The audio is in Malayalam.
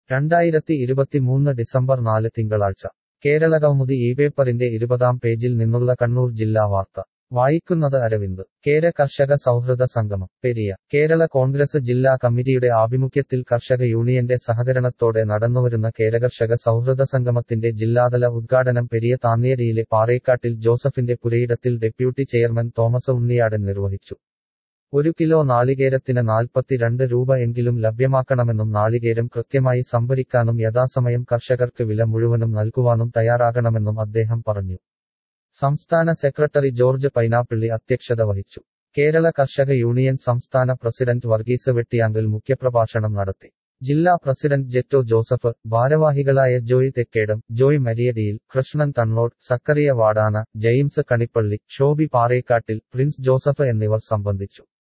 2023 ഡിസംബർ 4 തിങ്കളാഴ്ച കേരളകൗമുദി പേപ്പറിന്റെ 20-ാം പേജിൽ നിന്നുള്ള കണ്ണൂർ ജില്ലാ വാർത്ത വായിക്കുന്നത് അരവിന്ദ്. കേര കർഷക സൗഹൃദ സംഗമം പെരിയ. കേരള കോൺഗ്രസ് ജില്ലാ കമ്മിറ്റിയുടെ ആഭിമുഖ്യത്തിൽ കർഷക യൂണിയന്റെ സഹകരണത്തോടെ നടന്നുവരുന്ന കേരകർഷക സൗഹൃദ സംഗമത്തിന്റെ ജില്ലാതല ഉദ്ഘാടനം പെരിയ താന്നിയടിയിലെ പാറേക്കാട്ടിൽ ജോസഫിന്റെ പുരയിടത്തിൽ ഡെപ്യൂട്ടി ചെയർമാൻ തോമസ് ഉണ്ണിയാടൻ നിർവഹിച്ചു. 1 കിലോ നാളികേരത്തിന് 42 രൂപ എങ്കിലും ലഭ്യമാക്കണമെന്നും നാളികേരം കൃത്യമായി സംഭരിക്കാനും യഥാസമയം കർഷകർക്ക് വില മുഴുവനും നൽകുവാനും തയ്യാറാകണമെന്നും അദ്ദേഹം പറഞ്ഞു. സംസ്ഥാന സെക്രട്ടറി ജോർജ് പൈനാപ്പിള്ളി അധ്യക്ഷത വഹിച്ചു. കേരള കർഷക യൂണിയൻ സംസ്ഥാന പ്രസിഡന്റ് വർഗീസ് വെട്ടിയാങ്കൽ മുഖ്യപ്രഭാഷണം നടത്തി. ജില്ലാ പ്രസിഡന്റ് ജെറ്റോ ജോസഫ്, ഭാരവാഹികളായ ജോയ് തെക്കേടം, ജോയ് മരിയടിയിൽ, കൃഷ്ണൻ തണ്ണോട്, സക്കറിയ വാടാന, ജെയിംസ് കണിപ്പള്ളി, ഷോബി പാറേക്കാട്ടിൽ, പ്രിൻസ് ജോസഫ് എന്നിവർ സംബന്ധിച്ചു.